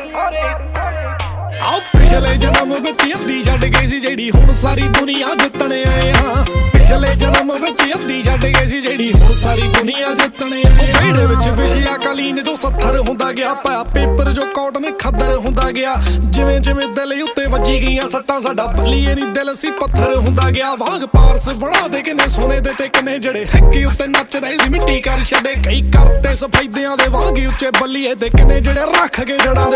ਆਓ ਪਿਛਲੇ ਜਨਮ ਵਿੱਚ ਅੱਧੀ ਛੱਡ ਗਈ ਸੀ ਜਿਹੜੀ ਹੁਣ ਸਾਰੀ ਦੁਨੀਆ ਜਿੱਤਣ ਆਏ ਆ। ਪਿਛਲੇ ਜਨਮ ਵਿੱਚ ਅੱਧੀ ਛੱਡ ਗਈ ਸੀ ਜਿਹੜੀ ਹੁਣ ਸਾਰੀ ਦੁਨੀਆ ਜਿੱਤਣ ਆਏ ਆ। ਵਿਹੜੇ ਵਿੱਚ ਵਿਛਿਆ ਕਾਲੀਨ ਜੋ 70 ਹੁੰਦਾ ਗਿਆ, ਪਾਇਆ ਪੇਪਰ ਜੋ ਕਾਟਨ ਖੱਦਰ ਹੁੰਦਾ ਗਿਆ। ਜਿਵੇਂ ਜਿਵੇਂ ਦਿਲ ਉੱਤੇ ਵੱਜੀ ਗਈਆਂ ਸੱਟਾਂ, ਸਾਡਾ ਬੱਲੀਏ ਨੀ ਦਿਲ ਸੀ ਪੱਥਰ ਹੁੰਦਾ ਗਿਆ। ਵਾਂਗ ਪਾਰਸ ਬਣਾ ਦੇ ਕਿਨੇ ਸੋਨੇ ਦੇ ਤੇ ਕਿਨੇ ਜਿਹੜੇ ਹੈਕੀ ਉੱਤੇ ਨੱਚਦੇ ਸੀ ਮਿੱਟੀ ਕਰ ਛੱਡੇ। ਕਈ ਕਰਤੇ ਸਫੈਦਿਆਂ ਦੇ ਵਾਂਗ ਉੱਚੇ ਬੱਲੀਏ ਦੇ ਕਿਨੇ ਜਿਹੜੇ ਰੱਖ ਕੇ ਜੜਾਂ ਦੇ